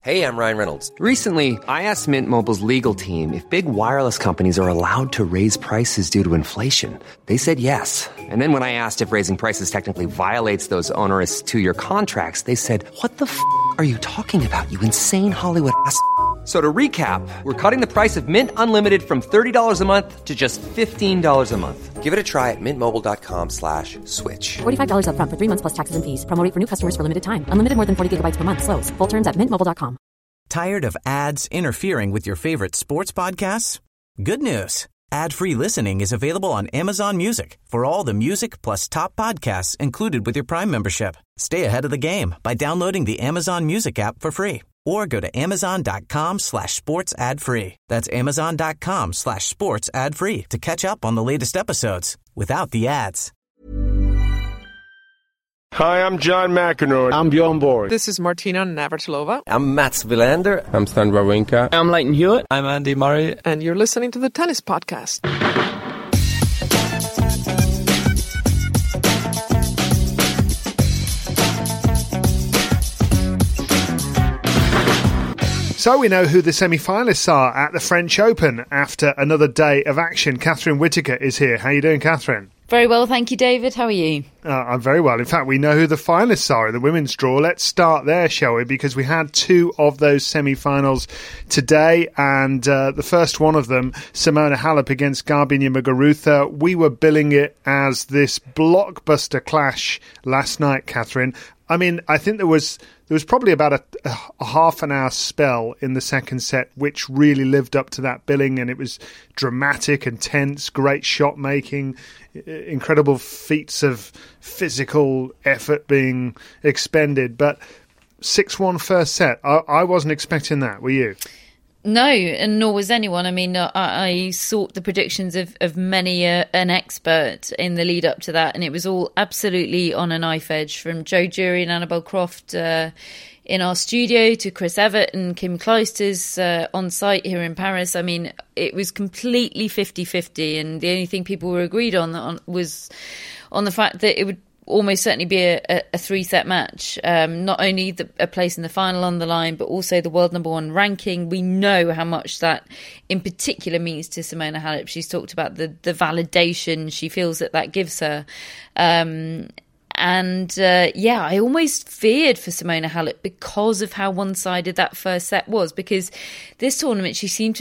Hey, I'm Ryan Reynolds. Recently, I asked Mint Mobile's legal team if big wireless companies are allowed to raise prices due to inflation. They said yes. And then when I asked if raising prices technically violates those onerous two-year contracts, they said, "What the f*** are you talking about, you insane Hollywood ass?" So to recap, we're cutting the price of Mint Unlimited from $30 a month to just $15 a month. Give it a try at mintmobile.com/switch. $45 up front for 3 months plus taxes and fees. Promo rate for new customers for limited time. Unlimited more than 40 gigabytes per month. Slows full terms at mintmobile.com. Tired of ads interfering with your favorite sports podcasts? Good news. Ad-free listening is available on Amazon Music for all the music plus top podcasts included with your Prime membership. Stay ahead of the game by downloading the Amazon Music app for free or go to amazon.com/sports ad free. That's amazon.com/sports ad free to catch up on the latest episodes without the ads. Hi, I'm John McEnroe. I'm Bjorn Borg. This is Martina Navratilova. I'm Mats Wilander. I'm Stan Wawrinka. I'm Leighton Hewitt. I'm Andy Murray. And you're listening to the Tennis Podcast. So we know who the semi-finalists are at the French Open after another day of action. Catherine Whitaker is here. How are you doing, Catherine? Very well, thank you, David. How are you? I'm very well. In fact, we know who the finalists are in the women's draw. Let's start there, shall we? Because we had two of those semi-finals today, and the first one of them, Simona Halep against Garbiñe Muguruza. We were billing it as this blockbuster clash last night, Catherine. I mean, I think there was probably about a half an hour spell in the second set which really lived up to that billing, and it was dramatic and tense, great shot making, incredible feats of physical effort being expended. But 6-1 first set, I wasn't expecting that, were you? No, and nor was anyone. I mean, I sought the predictions of many an expert in the lead up to that, and it was all absolutely on a knife edge, from Joe Jury and Annabelle Croft in our studio to Chris Evert and Kim Clijsters on site here in Paris. I mean, it was completely 50-50, and the only thing people were agreed on was on the fact that it would almost certainly be a 3-set match. Not only a place in the final on the line, but also the world number one ranking. We know how much that in particular means to Simona Halep. She's talked about the validation she feels that gives her. I almost feared for Simona Halep because of how one-sided that first set was. Because this tournament, she seems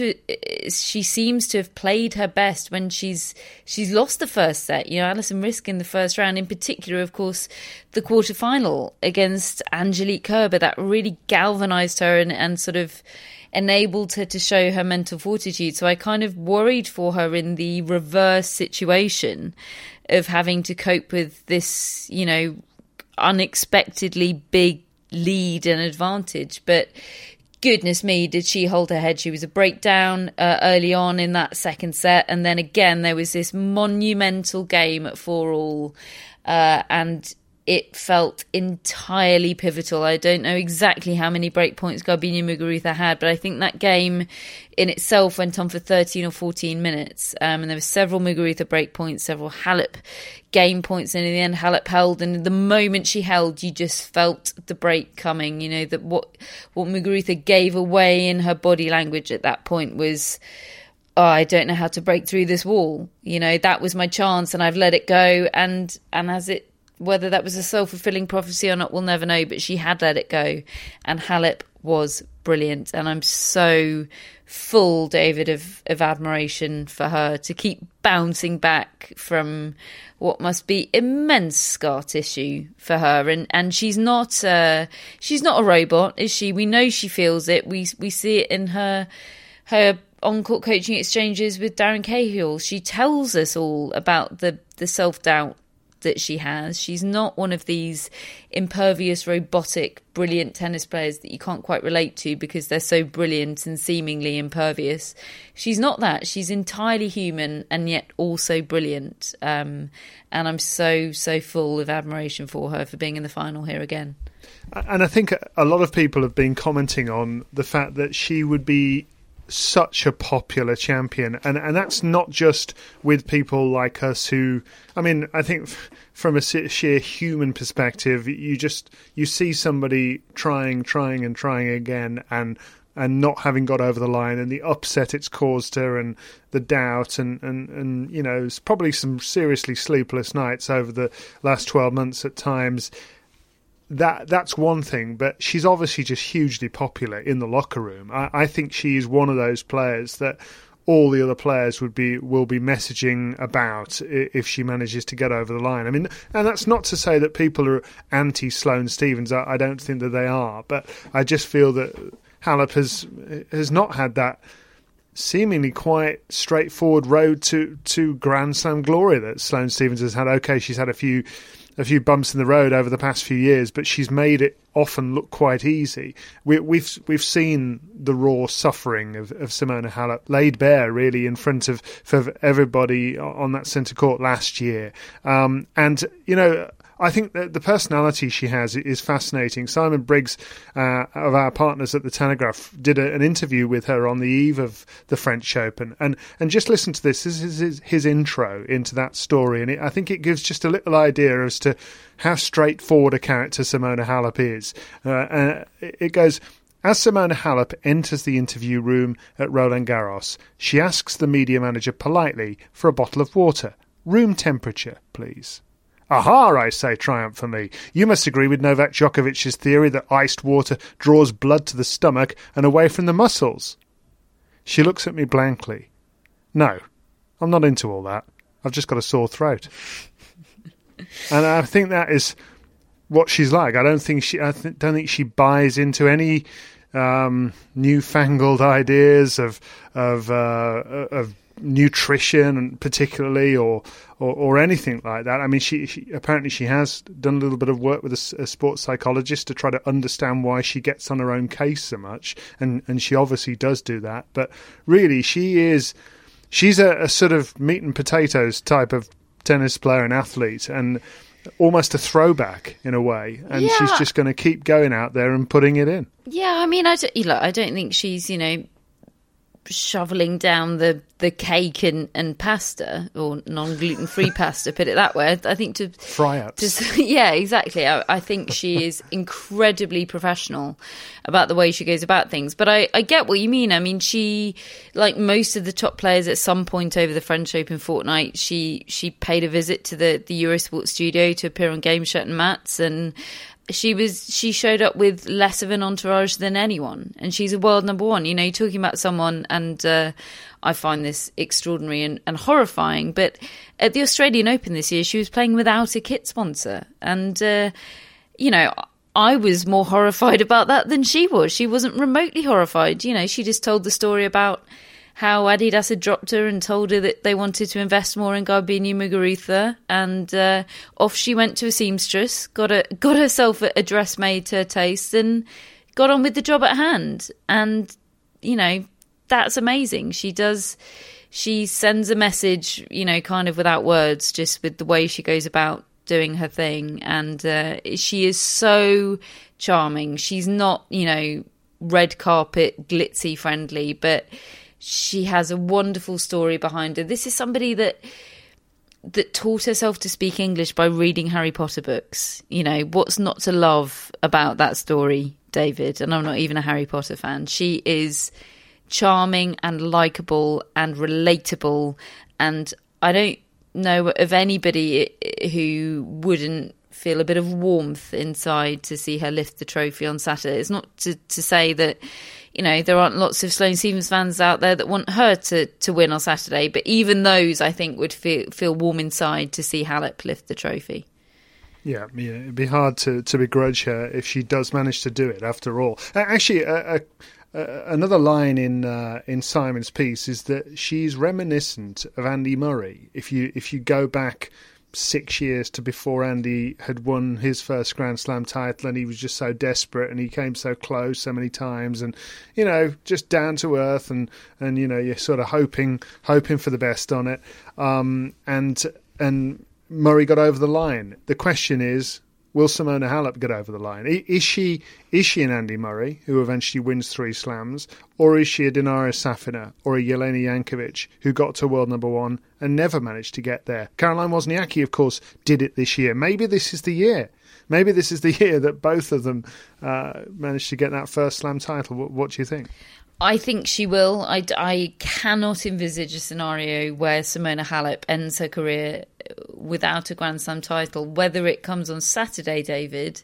to have played her best when she's lost the first set. You know, Alison Riske in the first round, in particular, of course, the quarterfinal against Angelique Kerber, that really galvanised her and sort of enabled her to show her mental fortitude. So I kind of worried for her in the reverse situation of having to cope with this, you know, unexpectedly big lead and advantage. But goodness me, did she hold her head. She was a breakdown early on in that second set. And then again, there was this monumental game at 4-all. And it felt entirely pivotal. I don't know exactly how many break points Garbiñe Muguruza had, but I think that game in itself went on for 13 or 14 minutes. And there were several Muguruza break points, several Halep game points, and in the end Halep held. And the moment she held, you just felt the break coming. You know, that what Muguruza gave away in her body language at that point was, oh, I don't know how to break through this wall. You know, that was my chance and I've let it go. And as it, whether that was a self-fulfilling prophecy or not, we'll never know, but she had let it go. And Halep was brilliant. And I'm so full, David, of admiration for her to keep bouncing back from what must be immense scar tissue for her. And she's not a robot, is she? We know she feels it. We see it in her on-court coaching exchanges with Darren Cahill. She tells us all about the self-doubt that she has. She's not one of these impervious, robotic, brilliant tennis players that you can't quite relate to because they're so brilliant and seemingly impervious. She's not that. She's entirely human and yet also brilliant. And I'm so full of admiration for her for being in the final here again. And I think a lot of people have been commenting on the fact that she would be such a popular champion, and that's not just with people like us who, I mean, I think from a sheer human perspective, you see somebody trying again and not having got over the line, and the upset it's caused her, and the doubt, and you know, it's probably some seriously sleepless nights over the last 12 months at times. That's one thing, but she's obviously just hugely popular in the locker room. I think she's one of those players that all the other players will be messaging about if she manages to get over the line. I mean, and that's not to say that people are anti Sloane Stephens. I don't think that they are, but I just feel that Halep has not had that seemingly quite straightforward road to Grand Slam glory that Sloane Stephens has had. Okay, she's had a few bumps in the road over the past few years, but she's made it often look quite easy. We've seen the raw suffering of Simona Halep laid bare really in front of for everybody on that centre court last year, and you know, I think that the personality she has is fascinating. Simon Briggs, of our partners at the Telegraph, did an interview with her on the eve of the French Open. And just listen to this. This is his intro into that story. And I think it gives just a little idea as to how straightforward a character Simona Halep is. It goes, as Simona Halep enters the interview room at Roland Garros, she asks the media manager politely for a bottle of water. Room temperature, please. Aha, I say triumphantly. You must agree with Novak Djokovic's theory that iced water draws blood to the stomach and away from the muscles. She looks at me blankly. No, I'm not into all that. I've just got a sore throat. And I think that is what she's like. I don't think she buys into any newfangled ideas of nutrition, particularly, or anything like that. I mean, she apparently she has done a little bit of work with a sports psychologist to try to understand why she gets on her own case so much, and she obviously does do that. But really, she's a sort of meat and potatoes type of tennis player and athlete, and almost a throwback in a way. And she's just going to keep going out there and putting it in. Yeah, I mean, I don't think she's, shoveling down the cake and pasta, or non-gluten-free pasta, put it that way. I think to fry-ups. Yeah, exactly. I think she is incredibly professional about the way she goes about things. But I get what you mean. I mean, she, like most of the top players, at some point over the French Open fortnight, she paid a visit to the Eurosport studio to appear on Game Shirt and Mats, and she showed up with less of an entourage than anyone, and she's a world number one. You're talking about someone, and I find this extraordinary and horrifying, but at the Australian Open this year, she was playing without a kit sponsor, and I was more horrified about that than she was. She wasn't remotely horrified. She just told the story about how Adidas had dropped her and told her that they wanted to invest more in Garbine Muguruza, and off she went to a seamstress, got herself a dress made to her taste, and got on with the job at hand. And that's amazing. She sends a message, kind of without words, just with the way she goes about doing her thing, and she is so charming. She's not red carpet glitzy friendly, but she has a wonderful story behind her. This is somebody that taught herself to speak English by reading Harry Potter books. What's not to love about that story, David? And I'm not even a Harry Potter fan. She is charming and likeable and relatable, and I don't know of anybody who wouldn't feel a bit of warmth inside to see her lift the trophy on Saturday. It's not to say that there aren't lots of Sloane Stephens fans out there that want her to win on Saturday, but even those, I think, would feel warm inside to see Halep lift the trophy. Yeah, it'd be hard to begrudge her if she does manage to do it, after all. Actually, another line in Simon's piece is that she's reminiscent of Andy Murray. If you go back 6 years to before Andy had won his first Grand Slam title, and he was just so desperate, and he came so close so many times, and just down to earth, and you're sort of hoping for the best on it, and Murray got over the line. The question is, will Simona Halep get over the line? Is she an Andy Murray, who eventually wins 3 slams, or is she a Dinara Safina or a Jelena Jankovic, who got to world number 1 and never managed to get there? Caroline Wozniacki, of course, did it this year. Maybe this is the year. Maybe this is the year that both of them managed to get that first slam title. What do you think? I think she will. I cannot envisage a scenario where Simona Halep ends her career without a Grand Slam title. Whether it comes on Saturday, David,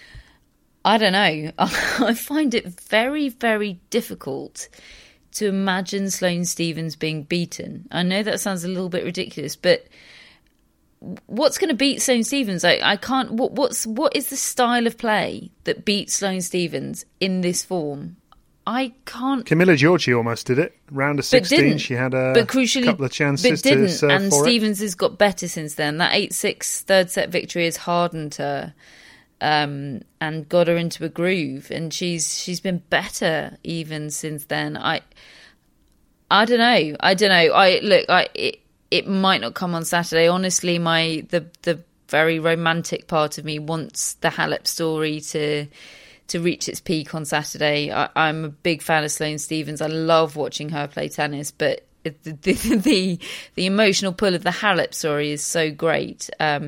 I don't know. I find it very, very difficult to imagine Sloane Stephens being beaten. I know that sounds a little bit ridiculous, but what's going to beat Sloane Stephens? I can't. What is the style of play that beats Sloane Stephens in this form? I can't. Camilla Giorgi almost did it. Round of 16, she had a couple of chances to serve and for Stephens has got better since then. That 8-6 third set victory has hardened her and got her into a groove, and she's been better even since then. I don't know. It might not come on Saturday. Honestly, the very romantic part of me wants the Halep story to reach its peak on Saturday. I'm a big fan of Sloane Stephens. I love watching her play tennis, but the emotional pull of the Halep story is so great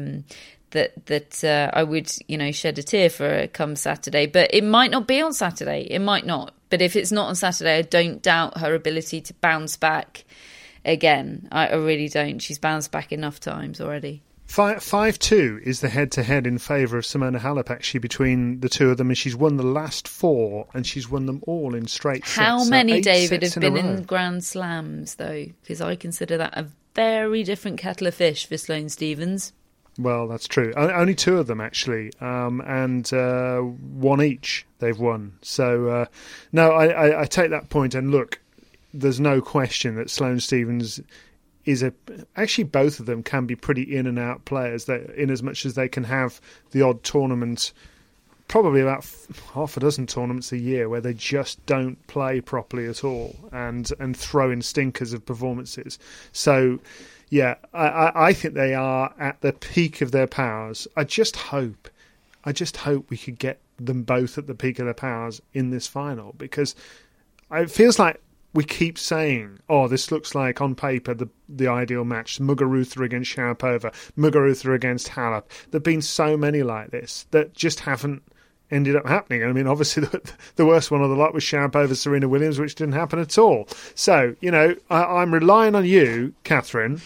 that I would shed a tear for her come Saturday. But it might not be on Saturday. It might not. But if it's not on Saturday, I don't doubt her ability to bounce back again. I really don't. She's bounced back enough times already. 5-2 is the head-to-head in favour of Simona Halep, actually, between the two of them, and she's won the last 4, and she's won them all in straight sets. How many, David, have been in Grand Slams, though? Because I consider that a very different kettle of fish for Sloane Stephens. Well, that's true. Only 2 of them, actually, and 1 each they've won. So, no, I take that point, and look, there's no question that Sloane Stephens actually both of them can be pretty in and out players, in as much as they can have the odd tournament, probably about half a dozen tournaments a year where they just don't play properly at all and throw in stinkers of performances. So yeah, I think they are at the peak of their powers. I just hope we could get them both at the peak of their powers in this final, because it feels like we keep saying, oh, this looks like, on paper, the ideal match. Muguruza against Sharapova, Muguruza against Halep. There have been so many like this that just haven't ended up happening. I mean, obviously, the worst one of the lot was Sharapova, Serena Williams, which didn't happen at all. So, I'm relying on you, Catherine,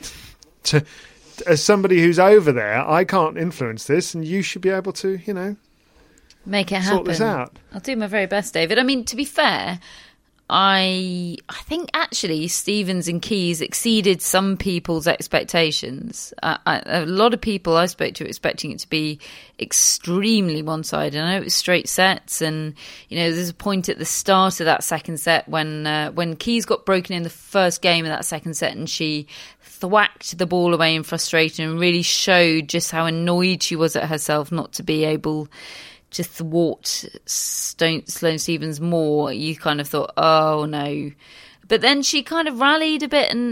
as somebody who's over there. I can't influence this, and you should be able to, make it happen. Sort this out. I'll do my very best, David. I mean, to be fair, I think actually Stephens and Keys exceeded some people's expectations. A lot of people I spoke to expecting it to be extremely one-sided. I know it was straight sets, and there's a point at the start of that second set when Keys got broken in the first game of that second set, and she thwacked the ball away in frustration and really showed just how annoyed she was at herself not to be able to thwart Sloane Stephens more. You kind of thought, oh no. But then she kind of rallied a bit and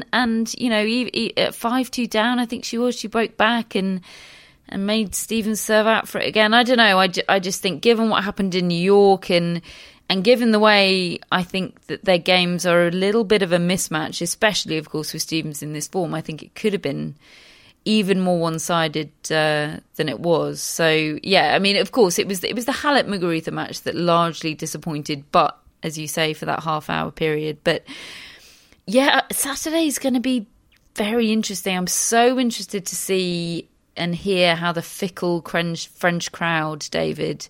at 5-2 down, I think she broke back and made Stephens serve out for it again. I don't know. I just think, given what happened in New York and given the way I think that their games are a little bit of a mismatch, especially, of course, with Stephens in this form, I think it could have been even more one-sided than it was. So yeah, I mean, of course, it was the Halep Muguruza match that largely disappointed, but as you say, for that half-hour period. But yeah, Saturday's going to be very interesting. I'm so interested to see and hear how the fickle French crowd, David,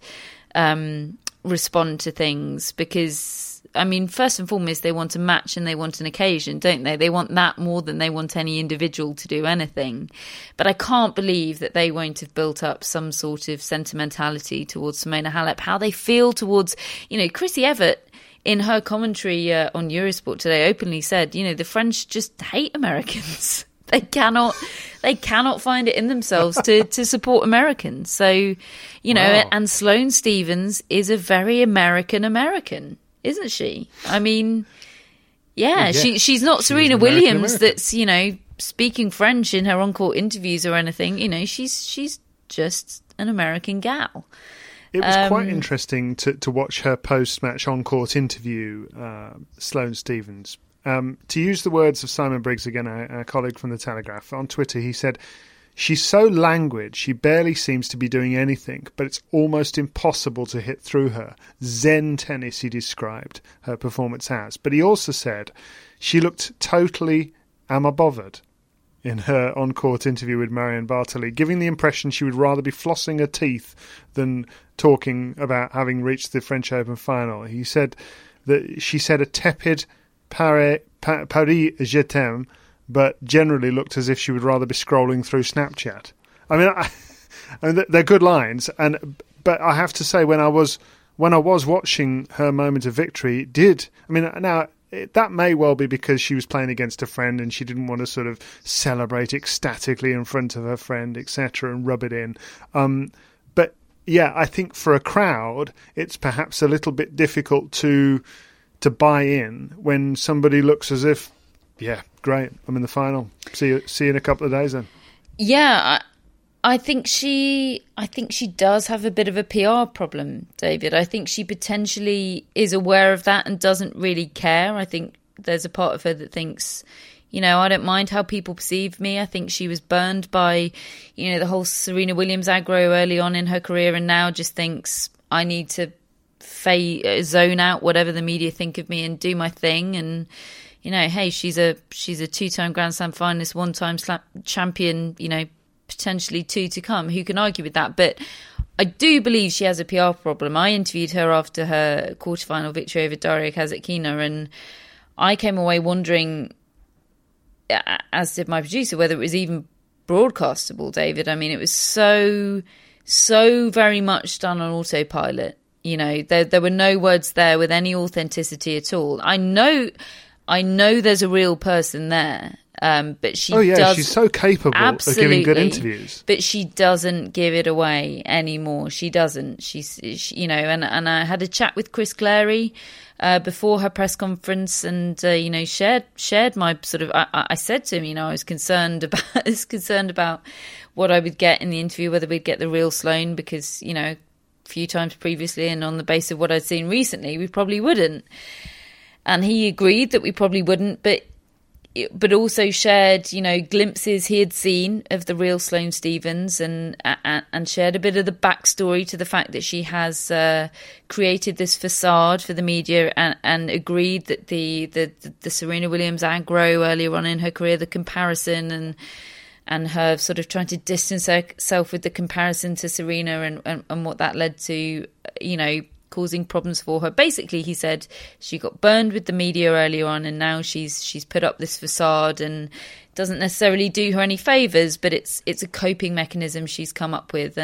respond to things, because I mean, first and foremost, they want a match and they want an occasion, don't they? They want that more than they want any individual to do anything. But I can't believe that they won't have built up some sort of sentimentality towards Simona Halep. How they feel towards, Chrissy Evert, in her commentary on Eurosport today, openly said, the French just hate Americans. They cannot find it in themselves to support Americans. So, wow. And Sloane Stephens is a very American, isn't she? I mean, yeah. She's not Serena Williams that's, speaking French in her on-court interviews or anything. She's just an American gal. It was quite interesting to watch her post-match on-court interview, Sloane Stephens. To use the words of Simon Briggs again, our colleague from The Telegraph, on Twitter, he said, "She's so languid, she barely seems to be doing anything, but it's almost impossible to hit through her. Zen tennis," he described her performance as. But he also said she looked totally bothered in her on-court interview with Marion Bartoli, giving the impression she would rather be flossing her teeth than talking about having reached the French Open final. He said that she said a tepid Paris je t'aime, but generally looked as if she would rather be scrolling through Snapchat. I mean, they're good lines, but I have to say, when I was watching her moment of victory, that may well be because she was playing against a friend and she didn't want to sort of celebrate ecstatically in front of her friend, etc., and rub it in. But yeah, I think for a crowd, it's perhaps a little bit difficult to buy in when somebody looks as if, yeah, great, I'm in the final. See you in a couple of days then. Yeah, I think she does have a bit of a PR problem, David. I think she potentially is aware of that and doesn't really care. I think there's a part of her that thinks, I don't mind how people perceive me. I think she was burned by, the whole Serena Williams aggro early on in her career, and now just thinks, I need to zone out whatever the media think of me and do my thing. And hey, she's a two-time Grand Slam finalist, one-time champion, potentially two to come. Who can argue with that? But I do believe she has a PR problem. I interviewed her after her quarterfinal victory over Daria Kasatkina, and I came away wondering, as did my producer, whether it was even broadcastable, David. I mean, it was so very much done on autopilot. There were no words there with any authenticity at all. I know there's a real person there, but she's so capable of giving good interviews. But she doesn't give it away anymore. She doesn't. And I had a chat with Chris Clary before her press conference, and shared my sort of. I said to him, I was concerned about what I would get in the interview, whether we'd get the real Sloane, because a few times previously, and on the basis of what I'd seen recently, we probably wouldn't. And he agreed that we probably wouldn't, but also shared, glimpses he had seen of the real Sloane Stephens, and shared a bit of the backstory to the fact that she has created this facade for the media, and agreed that the Serena Williams aggro earlier on in her career, the comparison and her sort of trying to distance herself with the comparison to Serena, and what that led to, causing problems for her. Basically, he said she got burned with the media earlier on, and now she's put up this facade, and doesn't necessarily do her any favours, but it's a coping mechanism she's come up with.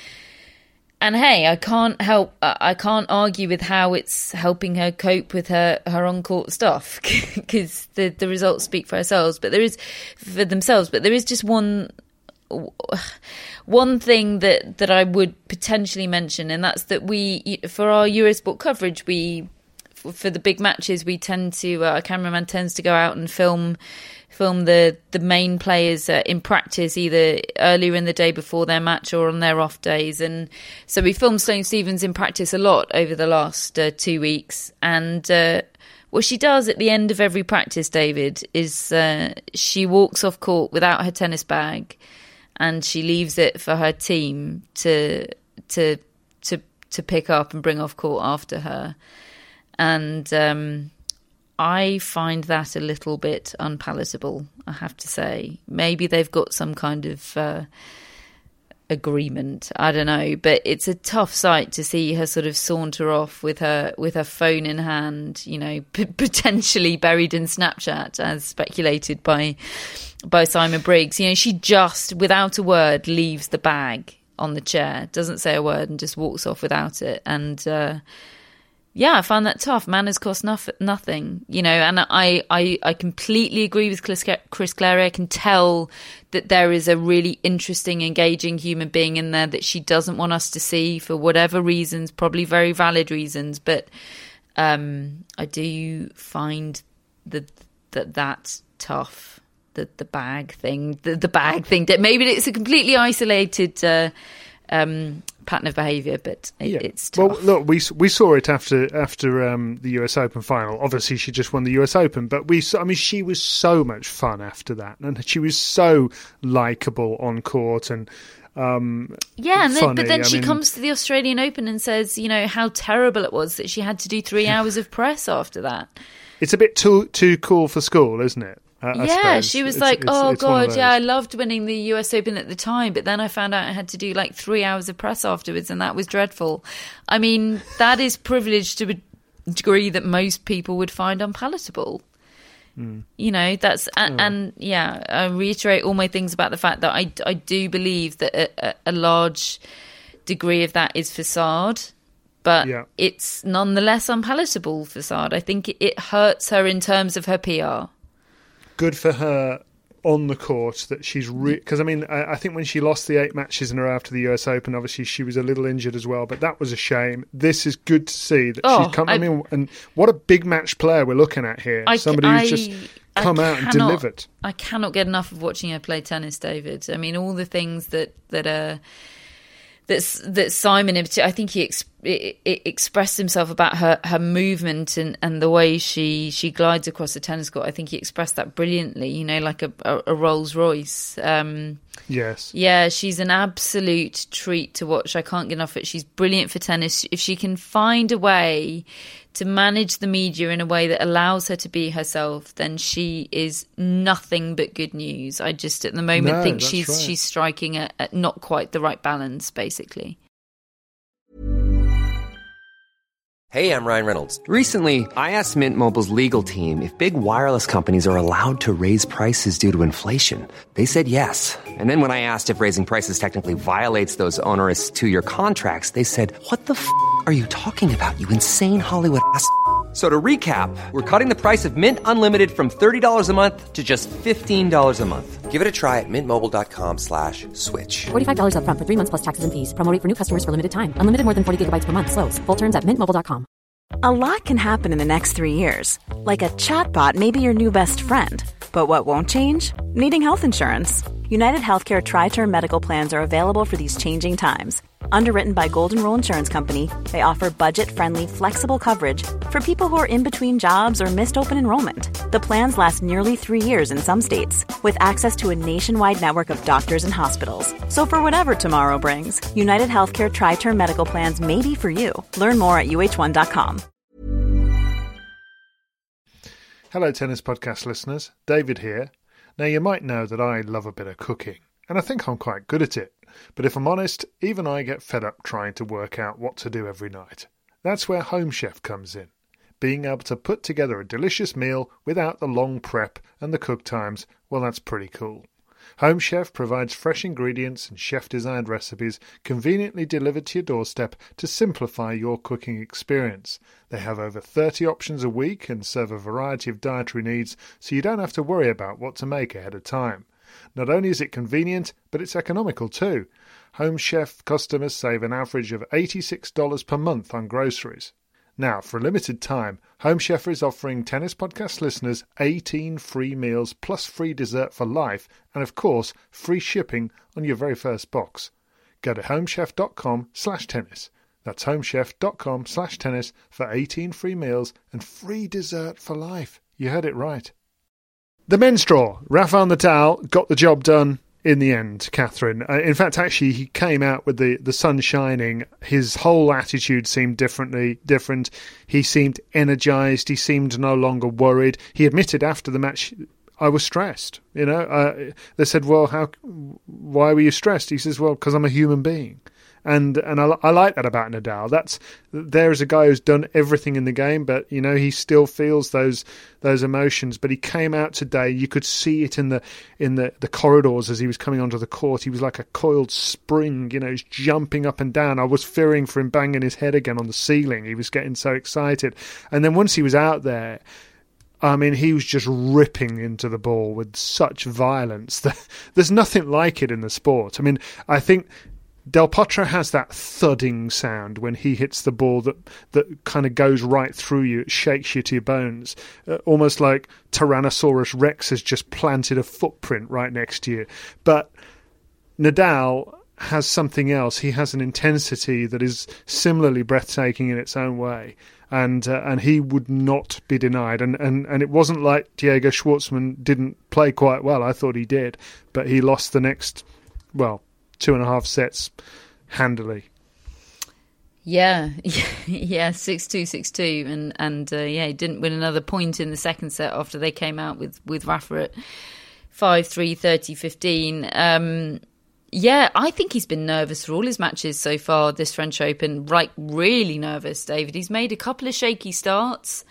And hey, I can't argue with how it's helping her cope with her on-court stuff, because the results speak for themselves. But there is just one thing that I would potentially mention, and that's that we, for our Eurosport coverage, for the big matches, we tend to, our cameraman tends to go out and film the main players in practice, either earlier in the day before their match or on their off days. And so we filmed Sloane Stephens in practice a lot over the last 2 weeks. And what she does at the end of every practice, David, is she walks off court without her tennis bag, and she leaves it for her team to pick up and bring off court after her. And I find that a little bit unpalatable, I have to say. Maybe they've got some kind of agreement, I don't know, but it's a tough sight to see her sort of saunter off with her phone in hand, potentially buried in Snapchat, as speculated by Simon Briggs. She just, without a word, leaves the bag on the chair, doesn't say a word, and just walks off without it. And I found that tough. Manners cost nothing, and I completely agree with Chris Clary. I can tell that there is a really interesting, engaging human being in there that she doesn't want us to see for whatever reasons, probably very valid reasons. But I do find that's tough. the bag thing. The bag thing. Maybe it's a completely isolated pattern of behaviour, but it's tough. Well, look, we saw it after the US Open final. Obviously, she just won the US Open, but she was so much fun after that, and she was so likeable on court and. But then she comes to the Australian Open and says, how terrible it was that she had to do 3 hours of press after that. It's a bit too cool for school, isn't it? I suppose. She was like, God, I loved winning the US Open at the time, but then I found out I had to do like 3 hours of press afterwards, and that was dreadful. I mean, that is privilege to a degree that most people would find unpalatable. That's I reiterate all my things about the fact that I do believe that a large degree of that is facade, but it's nonetheless unpalatable facade. I think it hurts her in terms of her PR. Good for her on the court that she's because I think when she lost the 8 matches in a row after the US Open, obviously she was a little injured as well, but that was a shame. This is good to see that she's come. And what a big match player we're looking at here. Somebody who's just come out and delivered. I cannot get enough of watching her play tennis, David. I mean, all the things that Simon in particular, I think he expressed himself about her movement and the way she glides across the tennis court. I think he expressed that brilliantly, like a Rolls Royce. Yes. Yeah, she's an absolute treat to watch. I can't get enough of it. She's brilliant for tennis. If she can find a way to manage the media in a way that allows her to be herself, then she is nothing but good news. I just at the moment think she's striking at not quite the right balance, basically. Hey, I'm Ryan Reynolds. Recently, I asked Mint Mobile's legal team if big wireless companies are allowed to raise prices due to inflation. They said yes. And then when I asked if raising prices technically violates those onerous 2-year contracts, they said, "What the f*** are you talking about, you insane Hollywood ass?" So to recap, we're cutting the price of Mint Unlimited from $30 a month to just $15 a month. Give it a try at mintmobile.com/switch. $45 up front for 3 months plus taxes and fees. Promo rate for new customers for limited time. Unlimited more than 40 gigabytes per month. Slows full terms at mintmobile.com. A lot can happen in the next 3 years. Like a chatbot may be your new best friend. But what won't change? Needing health insurance. United Healthcare Tri-Term Medical Plans are available for these changing times. Underwritten by Golden Rule Insurance Company, they offer budget-friendly, flexible coverage for people who are in between jobs or missed open enrollment. The plans last nearly 3 years in some states, with access to a nationwide network of doctors and hospitals. So for whatever tomorrow brings, United Healthcare Tri-Term Medical Plans may be for you. Learn more at uh1.com. Hello, Tennis Podcast listeners. David here. Now, you might know that I love a bit of cooking, and I think I'm quite good at it. But if I'm honest, even I get fed up trying to work out what to do every night. That's where Home Chef comes in. Being able to put together a delicious meal without the long prep and the cook times, well, that's pretty cool. Home Chef provides fresh ingredients and chef-designed recipes conveniently delivered to your doorstep to simplify your cooking experience. They have over 30 options a week and serve a variety of dietary needs, so you don't have to worry about what to make ahead of time. Not only is it convenient, but it's economical too. Home Chef customers save an average of $86 per month on groceries. Now, for a limited time, Home Chef is offering Tennis Podcast listeners 18 free meals plus free dessert for life and, of course, free shipping on your very first box. Go to homechef.com/tennis. That's homechef.com/tennis for 18 free meals and free dessert for life. You heard it right. The men's draw. Rafael Nadal got the job done in the end, Catherine. In fact, actually, he came out with the sun shining. His whole attitude seemed different. He seemed energised. He seemed no longer worried. He admitted after the match, I was stressed. They said, well, why were you stressed? He says, well, because I'm a human being. And I like that about Nadal. There's a guy who's done everything in the game, but he still feels those emotions. But he came out today. You could see it in the corridors as he was coming onto the court. He was like a coiled spring. He's jumping up and down. I was fearing for him banging his head again on the ceiling. He was getting so excited. And then once he was out there, I mean, he was just ripping into the ball with such violence. There's nothing like it in the sport. I mean, I think Del Potro has that thudding sound when he hits the ball that kind of goes right through you. It shakes you to your bones, almost like Tyrannosaurus Rex has just planted a footprint right next to you. But Nadal has something else. He has an intensity that is similarly breathtaking in its own way. And he would not be denied. And it wasn't like Diego Schwartzman didn't play quite well. I thought he did. But he lost the next, 2.5 sets handily. Yeah, 6-2, 6-2. And he didn't win another point in the second set after they came out with Rafa at 5-3, 30-15. I think he's been nervous for all his matches so far this French Open. Right, really nervous, David. He's made a couple of shaky starts.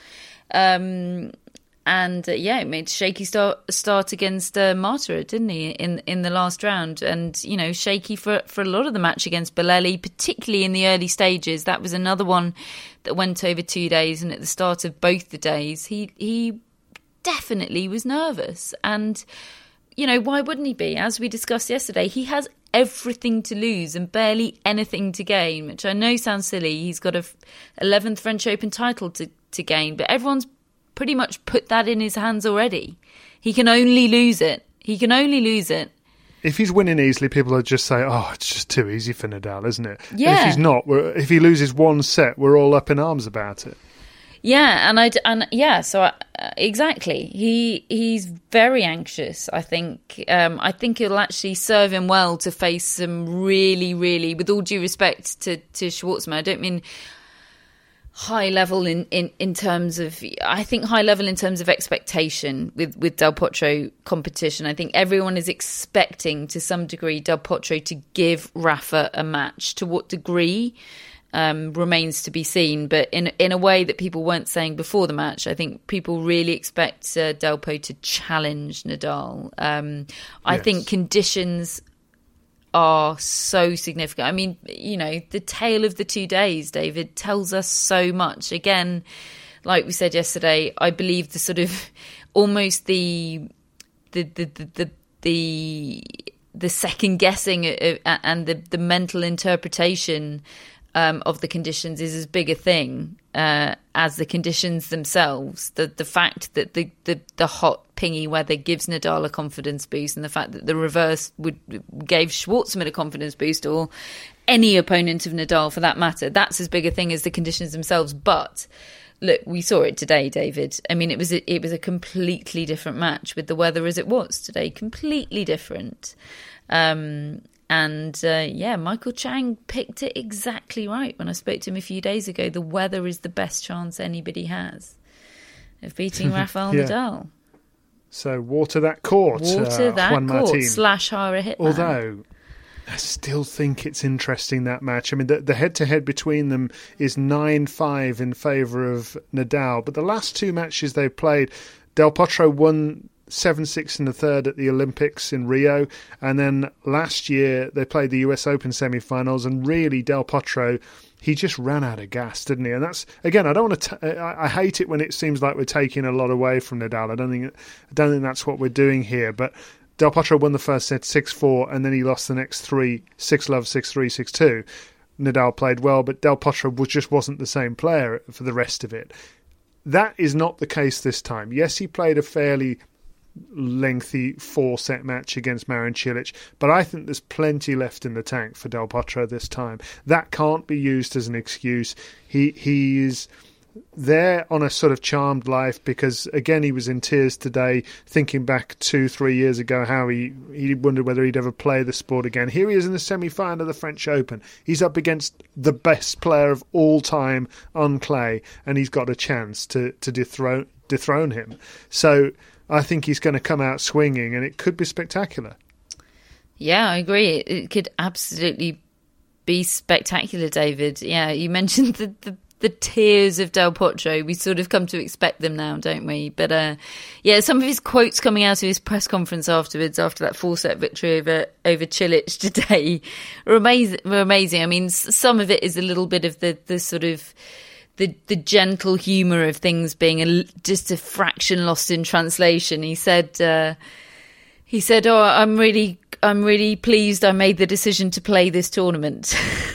It made a shaky start against Marta, didn't he, in the last round? And, shaky for a lot of the match against Bolelli, particularly in the early stages. That was another one that went over 2 days, and at the start of both the days, he definitely was nervous. And, why wouldn't he be? As we discussed yesterday, he has everything to lose and barely anything to gain, which I know sounds silly. He's got a 11th French Open title to gain, but everyone's pretty much put that in his hands already. He can only lose it. If he's winning easily, people will just say, "Oh, it's just too easy for Nadal, isn't it?" Yeah. And if he's not, if he loses one set, we're all up in arms about it. Yeah, exactly. He's very anxious. I think it'll actually serve him well to face some really, really, with all due respect to Schwartzman, I don't mean high level in terms of, I think high level in terms of expectation with Del Potro competition. I think everyone is expecting to some degree Del Potro to give Rafa a match. To what degree remains to be seen, but in a way that people weren't saying before the match. I think people really expect Del Potro to challenge Nadal. I think conditions are so significant. I mean, the tale of the 2 days, David, tells us so much. Again, like we said yesterday, I believe the sort of almost the second guessing and the mental interpretation of the conditions is as big a thing as the conditions themselves. The fact that the hot pingy weather gives Nadal a confidence boost, and the fact that the reverse gave Schwartzman a confidence boost, or any opponent of Nadal for that matter, that's as big a thing as the conditions themselves. But look, we saw it today, David. I mean, it was a completely different match with the weather as it was today. Completely different. Michael Chang picked it exactly right. When I spoke to him a few days ago, the weather is the best chance anybody has of beating Rafael Nadal. So water that court. Juan Martin. / hire a hitman. Although I still think it's interesting, that match. I mean, the head-to-head between them is 9-5 in favour of Nadal. But the last two matches they've played, Del Potro won 7-6 in the third at the Olympics in Rio, and then last year they played the US Open semi-finals, and really Del Potro, he just ran out of gas, didn't he? And that's, again, I don't want to. I hate it when it seems like we're taking a lot away from Nadal. I don't think that's what we're doing here. But Del Potro won the first set 6-4, and then he lost the next three 6-love, 6-3, 6-2. Nadal played well, but Del Potro just wasn't the same player for the rest of it. That is not the case this time. Yes, he played a fairly lengthy 4-set match against Marin Cilic, but I think there's plenty left in the tank for Del Potro this time. That can't be used as an excuse. He is there on a sort of charmed life, because again he was in tears today, thinking back 2-3 years ago how he wondered whether he'd ever play the sport again. Here he is in the semi-final of the French Open. He's up against the best player of all time on clay, and he's got a chance to dethrone him. So I think he's going to come out swinging, and it could be spectacular. Yeah, I agree. It could absolutely be spectacular, David. Yeah, you mentioned the tears of Del Potro. We sort of come to expect them now, don't we? But some of his quotes coming out of his press conference afterwards, after that 4-set victory over Cilic today, were amazing. I mean, some of it is a little bit of the sort of the gentle humour of things being just a fraction lost in translation. He said, He said, "Oh, I'm really pleased I made the decision to play this tournament."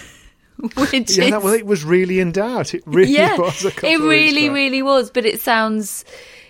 It was really in doubt. It really was. It really was. But it sounds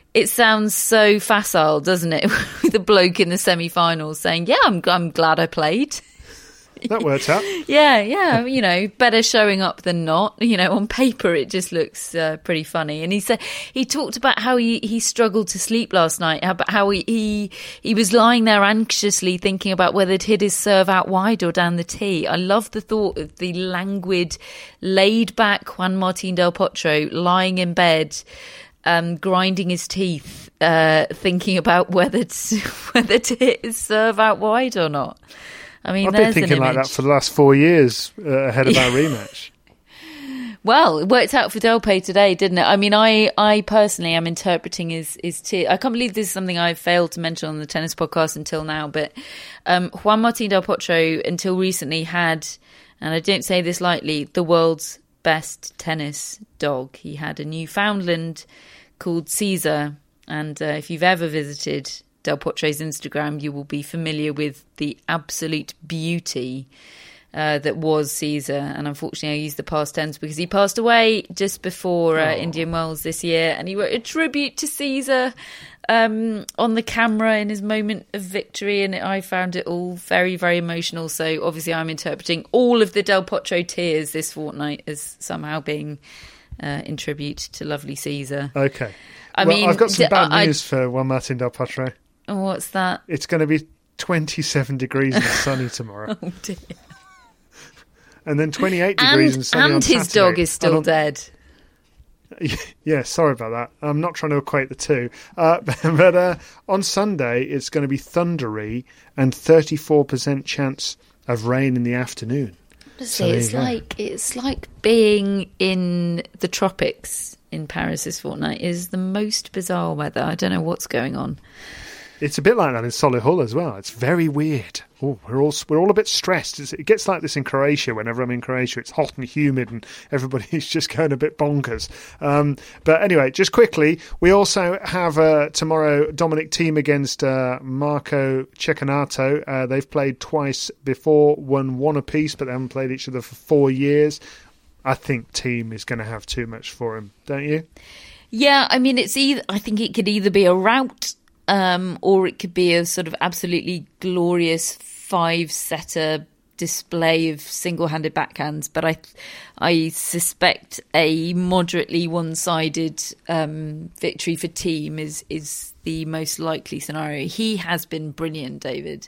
so facile, doesn't it? With the bloke in the semi-finals saying, "Yeah, I'm glad I played." That worked out. Yeah. Better showing up than not. On paper, it just looks pretty funny. And he talked about how he struggled to sleep last night, how he was lying there anxiously thinking about whether to hit his serve out wide or down the tee. I love the thought of the languid, laid back Juan Martín del Potro lying in bed, grinding his teeth, thinking about whether to hit his serve out wide or not. I mean, I've been thinking like that for the last 4 years ahead of our rematch. Well, it worked out for Delpay today, didn't it? I mean, I personally am interpreting his tears. I can't believe this is something I've failed to mention on the tennis podcast until now, but Juan Martín del Potro until recently had, and I don't say this lightly, the world's best tennis dog. He had a Newfoundland called Caesar, and if you've ever visited Del Potro's Instagram, you will be familiar with the absolute beauty that was Caesar. And unfortunately, I used the past tense because he passed away just before Indian Wells this year. And he wrote a tribute to Caesar on the camera in his moment of victory. And I found it all very, very emotional. So obviously, I'm interpreting all of the Del Potro tears this fortnight as somehow being in tribute to lovely Caesar. Okay. I've got some bad news for Juan Martín del Potro. What's that? It's going to be 27 degrees and sunny tomorrow. Oh dear. And then 28 degrees and sunny on Saturday. And his dog is still dead. Yeah, sorry about that. I'm not trying to equate the two. But on Sunday, it's going to be thundery and 34% chance of rain in the afternoon. Honestly, it's like being in the tropics in Paris this fortnight. It is the most bizarre weather. I don't know what's going on. It's a bit like that in Solihull as well. It's very weird. Oh, we're all a bit stressed. It gets like this in Croatia. Whenever I'm in Croatia, it's hot and humid, and everybody's just going a bit bonkers. But anyway, just quickly, we also have tomorrow Dominic Thiem against Marco Cecchinato. They've played twice before, won one apiece, but they haven't played each other for 4 years. I think Thiem is going to have too much for him, don't you? Yeah, I mean, I think it could either be a rout. Or it could be a sort of absolutely glorious 5-setter display of single-handed backhands. But I suspect a moderately one-sided victory for Thiem is the most likely scenario. He has been brilliant, David.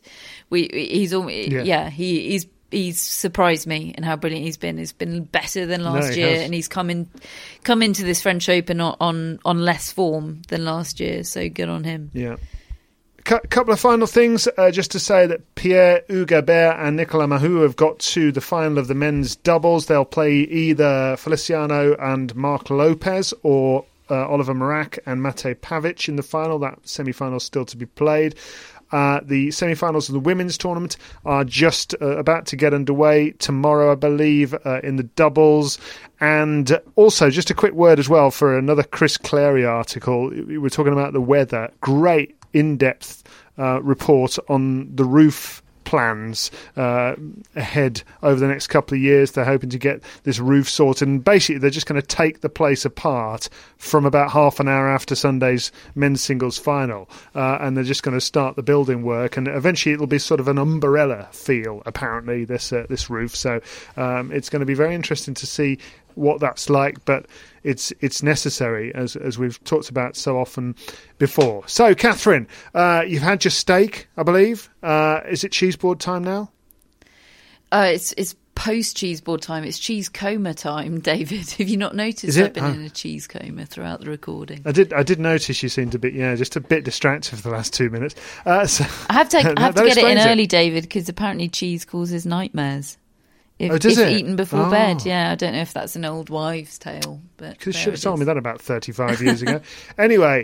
He's surprised me in how brilliant he's been. He's been better than last year, and he's come into this French Open on less form than last year. So good on him. Yeah. Couple of final things, just to say that Pierre Hugabert and Nicolas Mahut have got to the final of the men's doubles. They'll play either Feliciano and Marc Lopez or Oliver Merak and Mate Pavic in the final. That semi-final is still to be played. The semi-finals of the women's tournament are just about to get underway tomorrow, I believe, in the doubles. And also, just a quick word as well for another Chris Clary article. We were talking about the weather. Great in-depth report on the roof plans ahead over the next couple of years. They're hoping to get this roof sorted, and basically they're just going to take the place apart from about half an hour after Sunday's men's singles final, and they're just going to start the building work, and eventually it'll be sort of an umbrella feel, apparently, this roof. So it's going to be very interesting to see what that's like, but it's necessary, as we've talked about so often before. So, Catherine, you've had your steak, I believe. Is it cheese board time now? It's post cheese board time. It's cheese coma time, David. Have you not noticed I've been in a cheese coma throughout the recording? I did notice you seemed a bit, just a bit distracted for the last 2 minutes. So I have to get it in early, David, because apparently cheese causes nightmares. If eaten before bed, yeah. I don't know if that's an old wives' tale. But you should have told me that about 35 years ago. Anyway,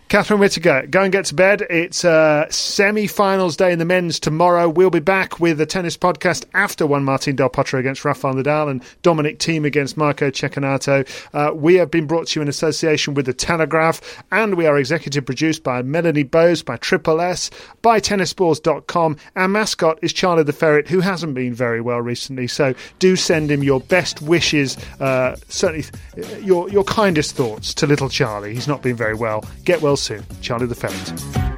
Catherine Whittaker, go and get to bed. It's semi-finals day in the men's tomorrow. We'll be back with the tennis podcast after Juan Martín del Potro against Rafael Nadal and Dominic Thiem against Marco Cecchinato. We have been brought to you in association with The Telegraph, and we are executive produced by Melanie Bowes, by Triple S, by tennisballs.com. Our mascot is Charlie the Ferret, who hasn't been very well recently, so do send him your best wishes, certainly your kindest thoughts to little Charlie. He's not been very well. Get well soon. Charlie the Ferret.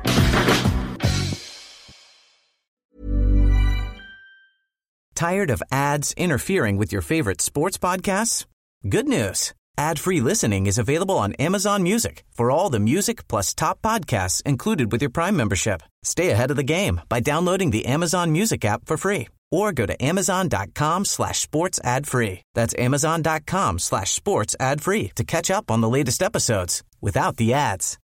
Tired of ads interfering with your favorite sports podcasts? Good news. Ad-free listening is available on Amazon Music for all the music plus top podcasts included with your Prime membership. Stay ahead of the game by downloading the Amazon Music app for free or go to amazon.com/sports ad free. That's amazon.com/sports ad free to catch up on the latest episodes without the ads.